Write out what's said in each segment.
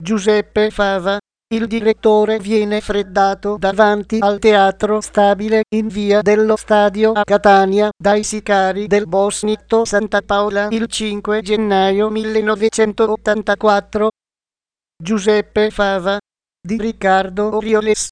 Giuseppe Fava. Il direttore viene freddato davanti al teatro stabile in via dello Stadio a Catania dai sicari del Bosnitto Santa Paola il 5 gennaio 1984. Giuseppe Fava di Riccardo Orioles.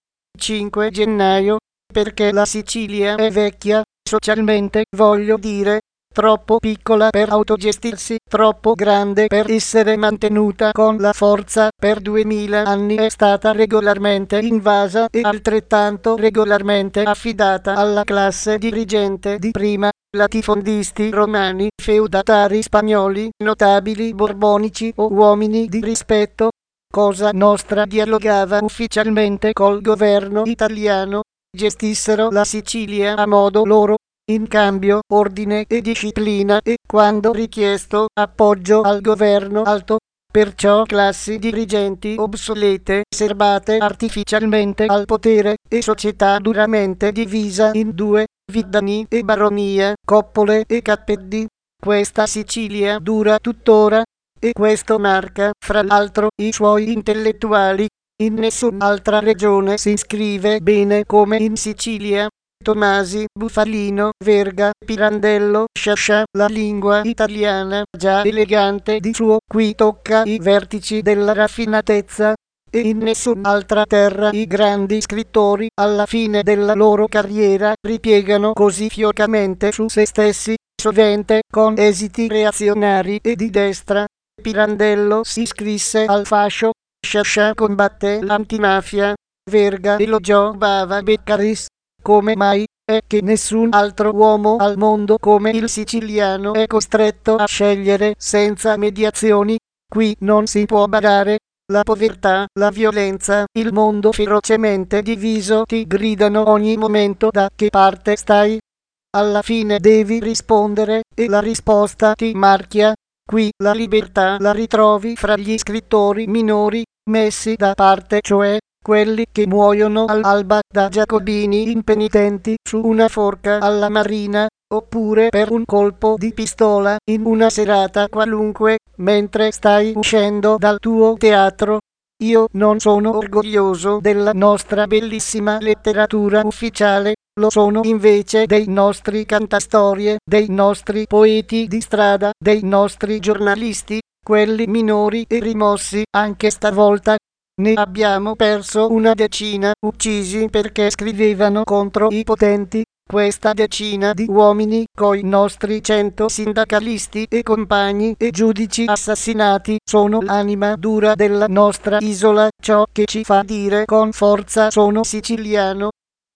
5 gennaio, perché la Sicilia è vecchia, socialmente voglio dire, troppo piccola per autogestirsi, troppo grande per essere mantenuta con la forza, per 2000 anni è stata regolarmente invasa e altrettanto regolarmente affidata alla classe dirigente di prima, latifondisti romani, feudatari spagnoli, notabili borbonici o uomini di rispetto. Cosa Nostra dialogava ufficialmente col governo italiano, gestissero la Sicilia a modo loro, in cambio ordine e disciplina e, quando richiesto, appoggio al governo alto, perciò classi dirigenti obsolete, serbate artificialmente al potere, e società duramente divisa in due, Viddani e baronia, coppole e cappelli. Questa Sicilia dura tuttora, e questo marca, fra l'altro, i suoi intellettuali. In nessun'altra regione si scrive bene come in Sicilia. Tomasi, Bufalino, Verga, Pirandello, Sciascia, la lingua italiana, già elegante di suo, qui tocca i vertici della raffinatezza, e in nessun'altra terra i grandi scrittori, alla fine della loro carriera, ripiegano così fiocamente su se stessi, sovente con esiti reazionari e di destra. Pirandello si iscrisse al fascio, Sciascia combatté l'antimafia, Verga elogiò Bava Beccaris. Come mai è che nessun altro uomo al mondo come il siciliano è costretto a scegliere senza mediazioni? Qui non si può barare. La povertà, la violenza, il mondo ferocemente diviso ti gridano ogni momento da che parte stai. Alla fine devi rispondere e la risposta ti marchia. Qui la libertà la ritrovi fra gli scrittori minori, messi da parte, cioè quelli che muoiono all'alba da giacobini impenitenti su una forca alla Marina, oppure per un colpo di pistola in una serata qualunque, mentre stai uscendo dal tuo teatro. Io non sono orgoglioso della nostra bellissima letteratura ufficiale, lo sono invece dei nostri cantastorie, dei nostri poeti di strada, dei nostri giornalisti, quelli minori e rimossi anche stavolta. Ne abbiamo perso una decina, uccisi perché scrivevano contro i potenti. Questa decina di uomini, coi nostri 100 sindacalisti e compagni e giudici assassinati, sono l'anima dura della nostra isola, ciò che ci fa dire con forza sono siciliano.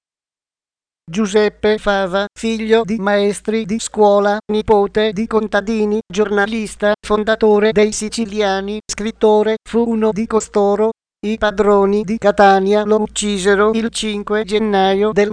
Giuseppe Fava, figlio di maestri di scuola, nipote di contadini, giornalista, fondatore dei Siciliani, scrittore, fu uno di costoro. I padroni di Catania lo uccisero il 5 gennaio del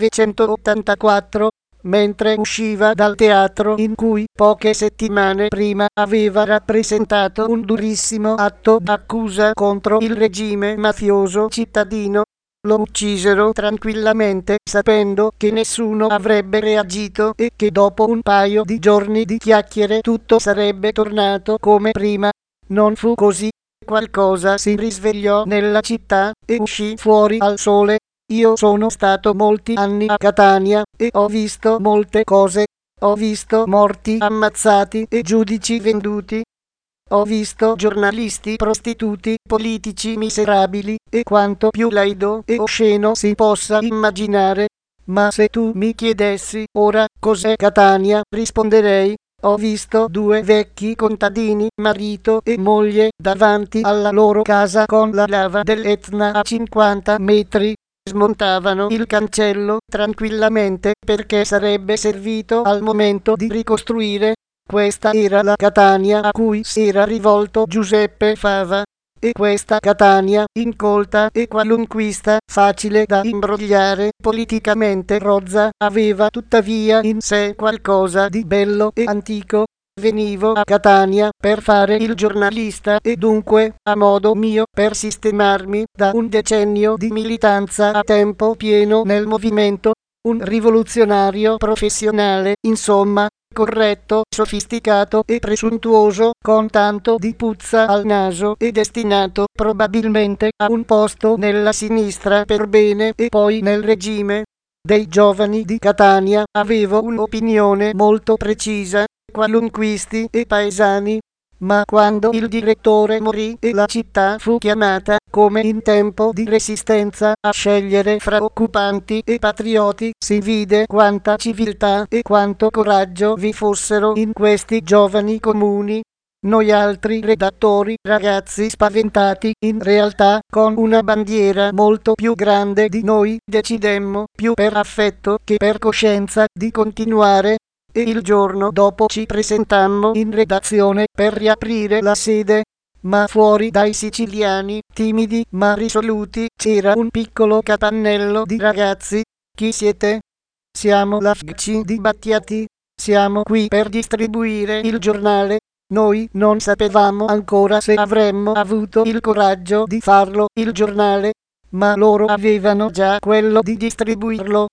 1984, mentre usciva dal teatro in cui poche settimane prima aveva rappresentato un durissimo atto d'accusa contro il regime mafioso cittadino. Lo uccisero tranquillamente, sapendo che nessuno avrebbe reagito e che dopo un paio di giorni di chiacchiere tutto sarebbe tornato come prima. Non fu così. Qualcosa si risvegliò nella città e uscì fuori al sole. Io sono stato molti anni a Catania e ho visto molte cose. Ho visto morti ammazzati e giudici venduti. Ho visto giornalisti prostituti, politici miserabili e quanto più laido e osceno si possa immaginare. Ma se tu mi chiedessi ora cos'è Catania, risponderei: ho visto due vecchi contadini, marito e moglie, davanti alla loro casa con la lava dell'Etna a 50 metri. Smontavano il cancello tranquillamente perché sarebbe servito al momento di ricostruire. Questa era la Catania a cui si era rivolto Giuseppe Fava. E questa Catania, incolta e qualunquista, facile da imbrogliare, politicamente rozza, aveva tuttavia in sé qualcosa di bello e antico. Venivo a Catania per fare il giornalista e dunque, a modo mio, per sistemarmi da un decennio di militanza a tempo pieno nel movimento, un rivoluzionario professionale, insomma. corretto, sofisticato e presuntuoso, con tanto di puzza al naso e destinato probabilmente a un posto nella sinistra per bene e poi nel regime dei giovani di Catania, avevo un'opinione molto precisa, qualunquisti e paesani. Ma quando il direttore morì e la città fu chiamata, come in tempo di resistenza, a scegliere fra occupanti e patrioti, si vide quanta civiltà e quanto coraggio vi fossero in questi giovani comuni. Noi altri redattori, ragazzi spaventati, in realtà con una bandiera molto più grande di noi, decidemmo, più per affetto che per coscienza, di continuare, e il giorno dopo ci presentammo in redazione per riaprire la sede. Ma fuori dai siciliani, timidi ma risoluti, c'era un piccolo capannello di ragazzi. Chi siete? Siamo la FC di Battiati. Siamo qui per distribuire il giornale. Noi non sapevamo ancora se avremmo avuto il coraggio di farlo, il giornale, ma loro avevano già quello di distribuirlo.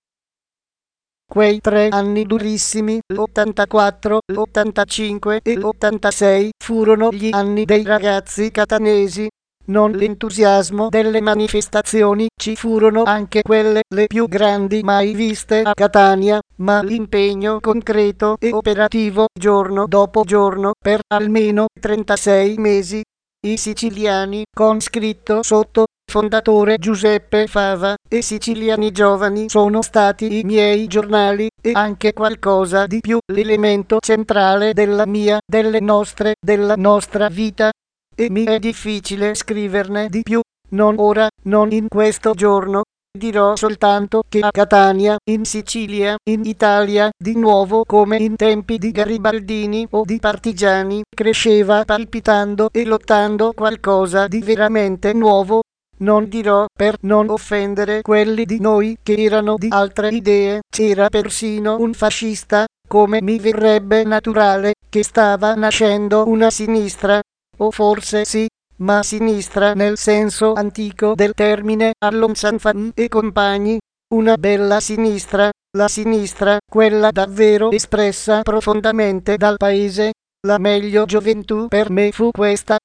Quei 3 anni durissimi, l'84, l'85 e l'86, furono gli anni dei ragazzi catanesi. Non l'entusiasmo delle manifestazioni, ci furono anche quelle, le più grandi mai viste a Catania, ma l'impegno concreto e operativo, giorno dopo giorno, per almeno 36 mesi. I siciliani, con scritto sotto, fondatore Giuseppe Fava, e Siciliani Giovani sono stati i miei giornali, e anche qualcosa di più, l'elemento centrale della mia, della nostra vita. E mi è difficile scriverne di più, non ora, non in questo giorno. Dirò soltanto che a Catania, in Sicilia, in Italia, di nuovo come in tempi di Garibaldini o di partigiani, cresceva palpitando e lottando qualcosa di veramente nuovo. Non dirò, per non offendere quelli di noi che erano di altre idee, c'era persino un fascista, come mi verrebbe naturale, che stava nascendo una sinistra. O forse sì, ma sinistra nel senso antico del termine, Allonsanfan e compagni, una bella sinistra, la sinistra, quella davvero espressa profondamente dal paese. La meglio gioventù per me fu questa.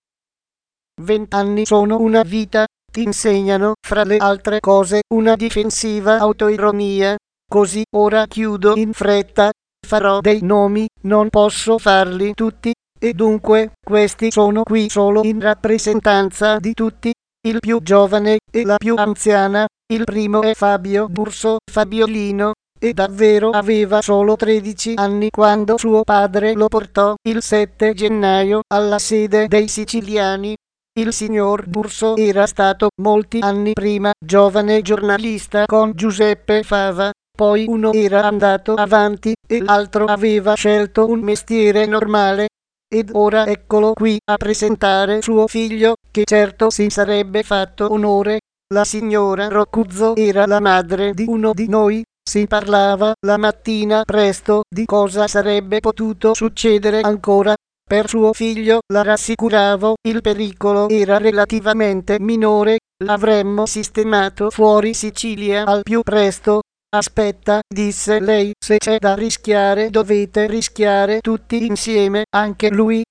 20 anni sono una vita, ti insegnano, fra le altre cose, una difensiva autoironia. Così ora chiudo in fretta, farò dei nomi, non posso farli tutti. E dunque, questi sono qui solo in rappresentanza di tutti. Il più giovane e la più anziana, il primo è Fabio Burso Fabiolino, e davvero aveva solo 13 anni quando suo padre lo portò, il 7 gennaio, alla sede dei siciliani. Il signor Burso era stato, molti anni prima, giovane giornalista con Giuseppe Fava. Poi uno era andato avanti, e l'altro aveva scelto un mestiere normale. Ed ora eccolo qui a presentare suo figlio, che certo si sarebbe fatto onore. La signora Roccuzzo era la madre di uno di noi. Si parlava la mattina presto di cosa sarebbe potuto succedere ancora. Per suo figlio, la rassicuravo, il pericolo era relativamente minore, l'avremmo sistemato fuori Sicilia al più presto. Aspetta, disse lei, se c'è da rischiare dovete rischiare tutti insieme, anche lui.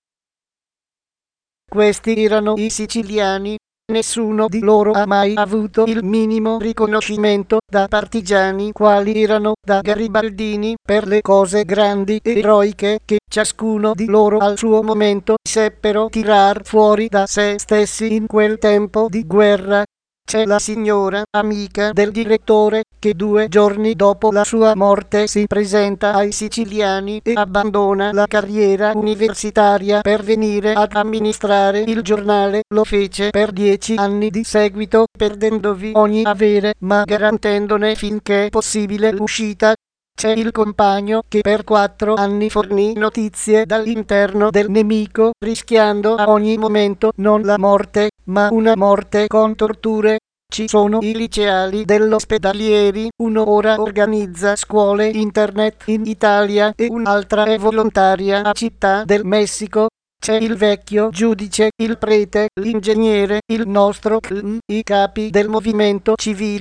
Questi erano i siciliani. Nessuno di loro ha mai avuto il minimo riconoscimento da partigiani quali erano, da garibaldini, per le cose grandi e eroiche che ciascuno di loro al suo momento seppero tirar fuori da se stessi in quel tempo di guerra. C'è la signora, amica del direttore, che 2 giorni dopo la sua morte si presenta ai siciliani e abbandona la carriera universitaria per venire ad amministrare il giornale. Lo fece per 10 anni di seguito, perdendovi ogni avere, ma garantendone finché possibile l'uscita. C'è il compagno che per 4 anni fornì notizie dall'interno del nemico, rischiando a ogni momento non la morte, ma una morte con torture. Ci sono i liceali dell'ospedalieri, uno ora organizza scuole internet in Italia e un'altra è volontaria a Città del Messico. C'è il vecchio giudice, il prete, l'ingegnere, il nostro CLM, i capi del movimento civile.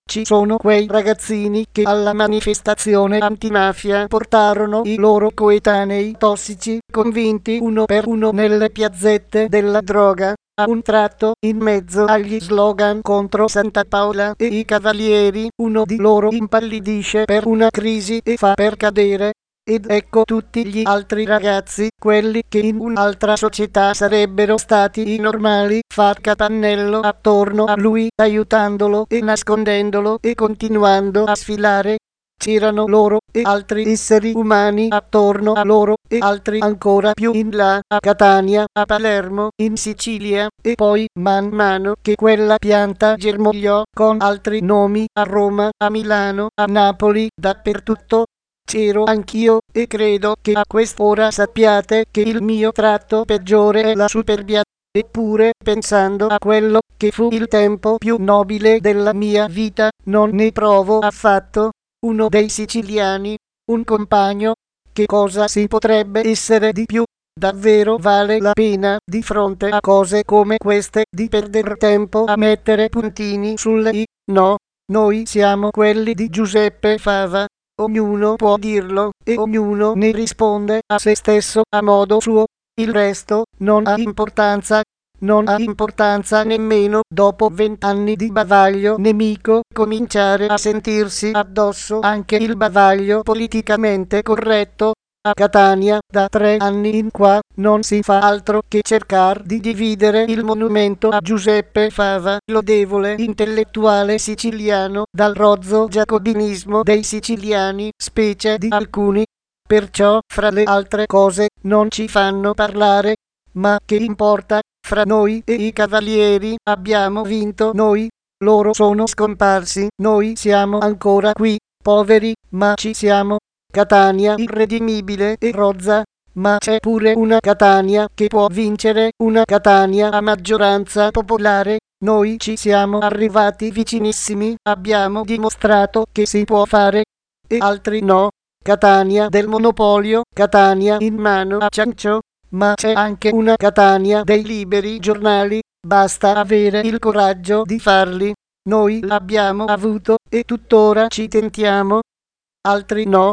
Ci sono quei ragazzini che alla manifestazione antimafia portarono i loro coetanei tossici, convinti uno per uno nelle piazzette della droga. A un tratto, in mezzo agli slogan contro Santa Paola e i cavalieri, uno di loro impallidisce per una crisi e fa per cadere. Ed ecco tutti gli altri ragazzi, quelli che in un'altra società sarebbero stati i normali, far capannello attorno a lui, aiutandolo e nascondendolo e continuando a sfilare. C'erano loro e altri esseri umani attorno a loro e altri ancora più in là, a Catania, a Palermo, in Sicilia, e poi man mano che quella pianta germogliò con altri nomi a Roma, a Milano, a Napoli, dappertutto. C'ero anch'io e credo che a quest'ora sappiate che il mio tratto peggiore è la superbia. Eppure, pensando a quello che fu il tempo più nobile della mia vita, non ne provo affatto. Uno dei siciliani, un compagno, che cosa si potrebbe essere di più? Davvero vale la pena, di fronte a cose come queste, di perdere tempo a mettere puntini sulle i? No, noi siamo quelli di Giuseppe Fava. Ognuno può dirlo, e ognuno ne risponde a se stesso a modo suo. Il resto non ha importanza. Non ha importanza nemmeno dopo 20 anni di bavaglio nemico cominciare a sentirsi addosso anche il bavaglio politicamente corretto. A Catania, da 3 anni in qua, non si fa altro che cercare di dividere il monumento a Giuseppe Fava, lodevole intellettuale siciliano, dal rozzo giacobinismo dei siciliani, specie di alcuni. Perciò, fra le altre cose, non ci fanno parlare. Ma che importa? Fra noi e i cavalieri abbiamo vinto noi. Loro sono scomparsi, noi siamo ancora qui, poveri, ma ci siamo. Catania irredimibile e rozza, ma c'è pure una Catania che può vincere, una Catania a maggioranza popolare. Noi ci siamo arrivati vicinissimi, abbiamo dimostrato che si può fare, e altri no. Catania del monopolio, Catania in mano a Ciancio. Ma c'è anche una Catania dei liberi giornali, basta avere il coraggio di farli. Noi l'abbiamo avuto e tuttora ci tentiamo. Altri no.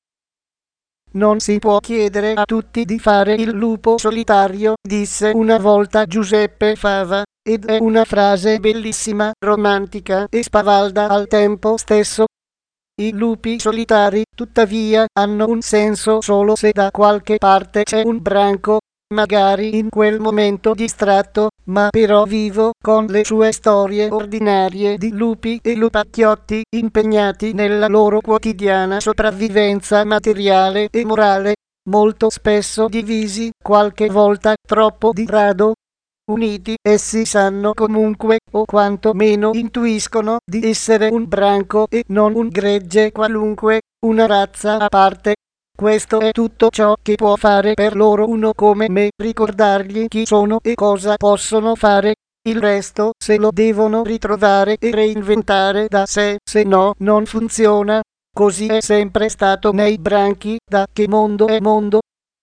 Non si può chiedere a tutti di fare il lupo solitario, disse una volta Giuseppe Fava, ed è una frase bellissima, romantica e spavalda al tempo stesso. I lupi solitari, tuttavia, hanno un senso solo se da qualche parte c'è un branco, magari in quel momento distratto, ma però vivo, con le sue storie ordinarie di lupi e lupacchiotti impegnati nella loro quotidiana sopravvivenza materiale e morale, molto spesso divisi, qualche volta troppo di rado. Uniti, essi sanno comunque, o quanto meno intuiscono, di essere un branco e non un gregge qualunque, una razza a parte. Questo è tutto ciò che può fare per loro uno come me, ricordargli chi sono e cosa possono fare. Il resto se lo devono ritrovare e reinventare da sé, se no non funziona. Così è sempre stato nei branchi, da che mondo è mondo.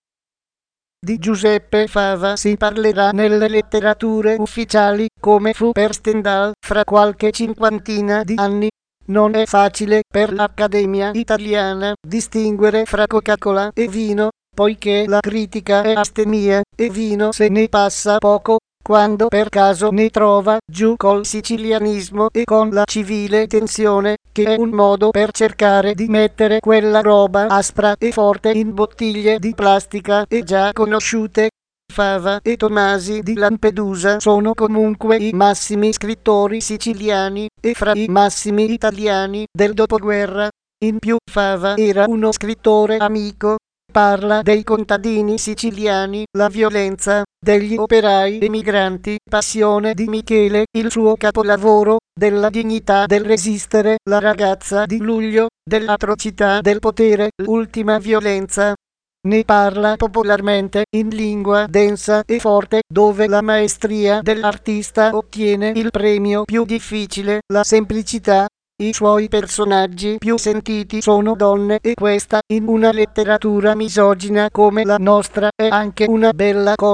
Di Giuseppe Fava si parlerà nelle letterature ufficiali, come fu per Stendhal, fra qualche cinquantina di anni. Non è facile per l'Accademia italiana distinguere fra Coca-Cola e vino, poiché la critica è astemia, e vino se ne passa poco. Quando per caso ne trova, giù col sicilianismo e con la civile tensione, che è un modo per cercare di mettere quella roba aspra e forte in bottiglie di plastica e già conosciute. Fava e Tomasi di Lampedusa sono comunque i massimi scrittori siciliani, e fra i massimi italiani del dopoguerra. In più Fava era uno scrittore amico. Parla dei contadini siciliani, la violenza, degli operai emigranti, Passione di Michele, il suo capolavoro, della dignità del resistere, La ragazza di luglio, dell'atrocità del potere, l'ultima violenza. Ne parla popolarmente, in lingua densa e forte, dove la maestria dell'artista ottiene il premio più difficile, la semplicità. I suoi personaggi più sentiti sono donne, e questa, in una letteratura misogina come la nostra, è anche una bella cosa.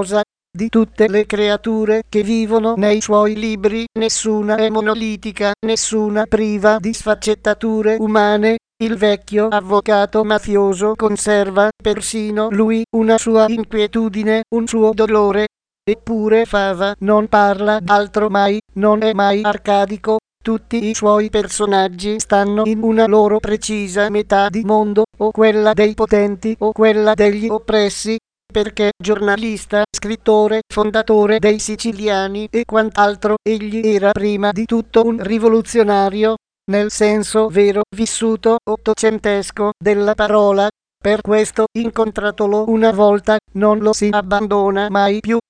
di tutte le creature che vivono nei suoi libri, nessuna è monolitica, nessuna priva di sfaccettature umane. Il vecchio avvocato mafioso conserva persino lui una sua inquietudine, un suo dolore. Eppure Fava non parla d'altro mai, non è mai arcadico. Tutti i suoi personaggi stanno in una loro precisa metà di mondo, o quella dei potenti o quella degli oppressi, perché giornalista, scrittore, fondatore dei Siciliani e quant'altro, egli era prima di tutto un rivoluzionario, nel senso vero, vissuto, ottocentesco della parola. Per questo, incontratolo una volta, non lo si abbandona mai più.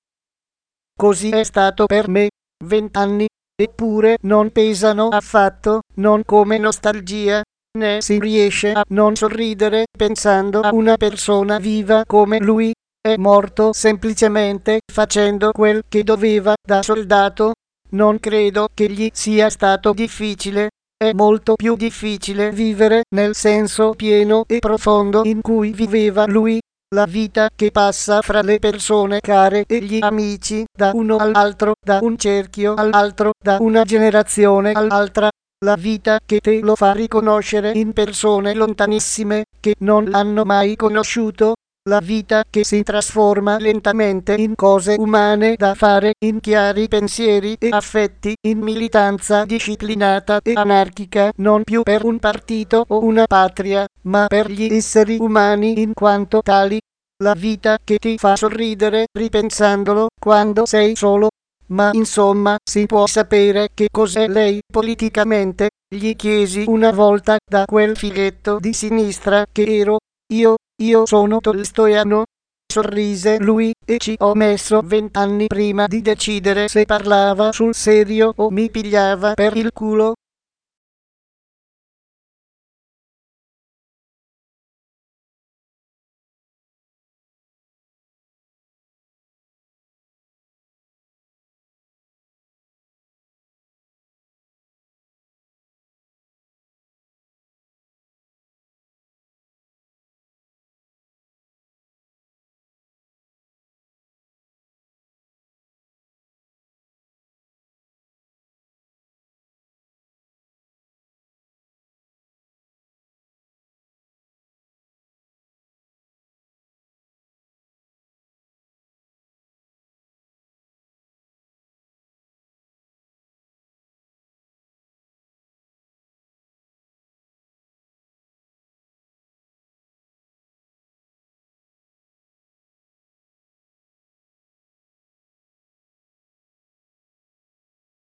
Così è stato per me. 20 anni, eppure non pesano affatto, non come nostalgia, né si riesce a non sorridere pensando a una persona viva come lui. È morto semplicemente facendo quel che doveva da soldato. Non credo che gli sia stato difficile. È molto più difficile vivere nel senso pieno e profondo in cui viveva lui. La vita che passa fra le persone care e gli amici, da uno all'altro, da un cerchio all'altro, da una generazione all'altra. La vita che te lo fa riconoscere in persone lontanissime, che non l'hanno mai conosciuto. La vita che si trasforma lentamente in cose umane da fare, in chiari pensieri e affetti, in militanza disciplinata e anarchica, non più per un partito o una patria, ma per gli esseri umani in quanto tali. La vita che ti fa sorridere ripensandolo quando sei solo. Ma insomma, si può sapere che cos'è lei politicamente? Gli chiesi una volta da quel fighetto di sinistra che ero. Io sono tolstoiano. Sorrise lui, e ci ho messo 20 anni prima di decidere se parlava sul serio o mi pigliava per il culo.